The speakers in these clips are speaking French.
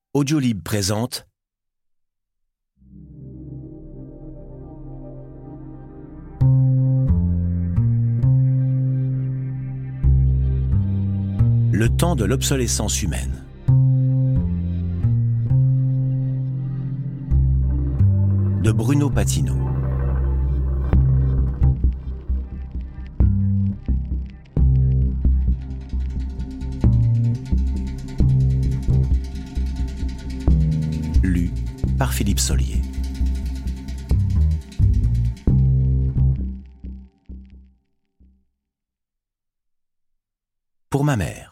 Audiolib présente Le temps de l'obsolescence humaine. De Bruno Patino. Lu par Philippe Solier. Pour ma mère.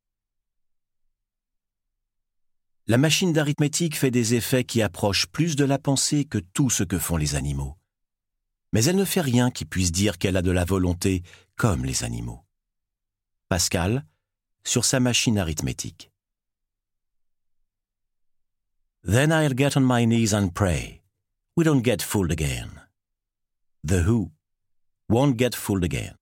La machine d'arithmétique fait des effets qui approchent plus de la pensée que tout ce que font les animaux. Mais elle ne fait rien qui puisse dire qu'elle a de la volonté comme les animaux. Pascal, sur sa machine arithmétique. Then I'll get on my knees and pray. We don't get fooled again. The Who, won't get fooled again.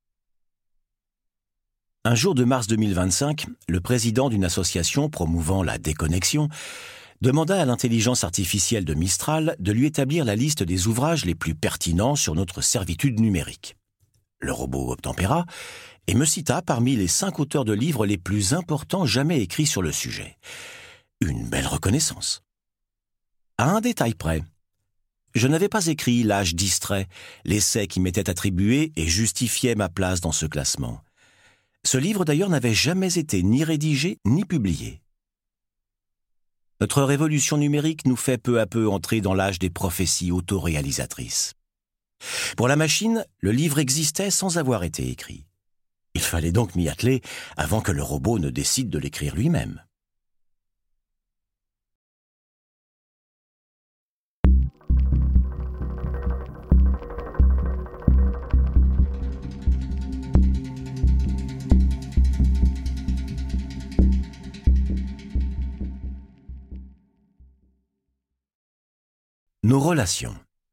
Un jour de mars 2025, le président d'une association promouvant la déconnexion demanda à l'intelligence artificielle de Mistral de lui établir la liste des ouvrages les plus pertinents sur notre servitude numérique. Le robot obtempéra et me cita parmi les 5 auteurs de livres les plus importants jamais écrits sur le sujet. Une belle reconnaissance. À un détail près, je n'avais pas écrit L'âge distrait, l'essai qui m'était attribué et justifiait ma place dans ce classement. Ce livre d'ailleurs n'avait jamais été ni rédigé ni publié. Notre révolution numérique nous fait peu à peu entrer dans l'âge des prophéties autoréalisatrices. Pour la machine, le livre existait sans avoir été écrit. Il fallait donc m'y atteler avant que le robot ne décide de l'écrire lui-même. Nos relations.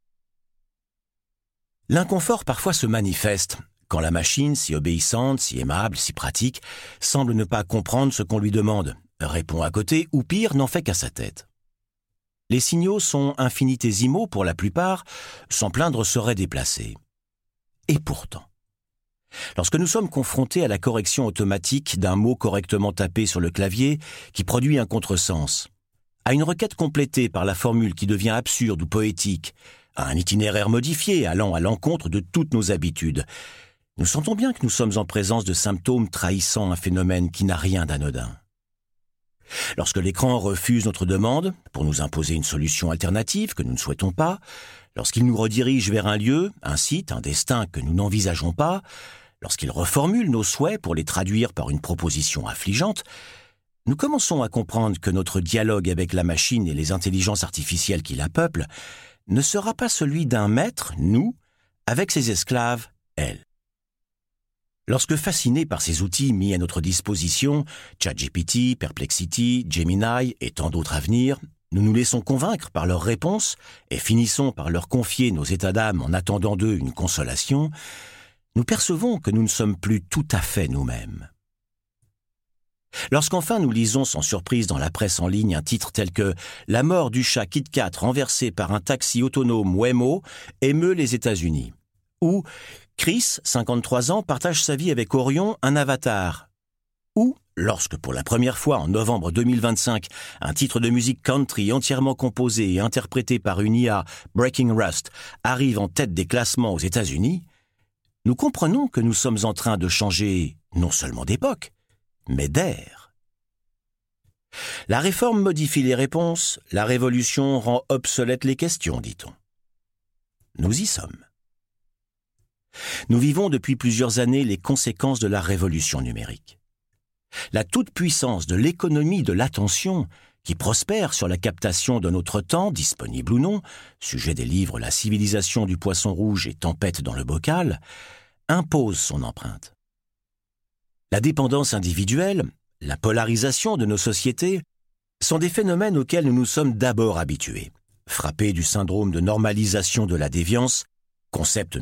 L'inconfort parfois se manifeste quand la machine, si obéissante, si aimable, si pratique, semble ne pas comprendre ce qu'on lui demande, répond à côté ou pire, n'en fait qu'à sa tête. Les signaux sont infinitésimaux pour la plupart, s'en plaindre serait déplacé. Et pourtant, lorsque nous sommes confrontés à la correction automatique d'un mot correctement tapé sur le clavier qui produit un contresens, à une requête complétée par la formule qui devient absurde ou poétique, à un itinéraire modifié allant à l'encontre de toutes nos habitudes, nous sentons bien que nous sommes en présence de symptômes trahissant un phénomène qui n'a rien d'anodin. Lorsque l'écran refuse notre demande, pour nous imposer une solution alternative que nous ne souhaitons pas, lorsqu'il nous redirige vers un lieu, un site, un destin que nous n'envisageons pas, lorsqu'il reformule nos souhaits pour les traduire par une proposition affligeante, nous commençons à comprendre que notre dialogue avec la machine et les intelligences artificielles qui la peuplent ne sera pas celui d'un maître, nous, avec ses esclaves, elles. Lorsque fascinés par ces outils mis à notre disposition, ChatGPT, Perplexity, Gemini et tant d'autres à venir, nous nous laissons convaincre par leurs réponses et finissons par leur confier nos états d'âme en attendant d'eux une consolation, nous percevons que nous ne sommes plus tout à fait nous-mêmes. Lorsqu'enfin nous lisons sans surprise dans la presse en ligne un titre tel que « La mort du chat Kit Kat renversé par un taxi autonome Waymo émeut les États-Unis » ou « Chris, 53 ans, partage sa vie avec Orion, un avatar » ou lorsque pour la première fois en novembre 2025, un titre de musique country entièrement composé et interprété par une IA, Breaking Rust, arrive en tête des classements aux États-Unis, nous comprenons que nous sommes en train de changer non seulement d'époque, mais d'air. La réforme modifie les réponses, la révolution rend obsolètes les questions, dit-on. Nous y sommes. Nous vivons depuis plusieurs années les conséquences de la révolution numérique. La toute-puissance de l'économie de l'attention, qui prospère sur la captation de notre temps, disponible ou non, sujet des livres La civilisation du poisson rouge et Tempête dans le bocal, impose son empreinte. La dépendance individuelle, la polarisation de nos sociétés sont des phénomènes auxquels nous nous sommes d'abord habitués, frappés du syndrome de normalisation de la déviance, concept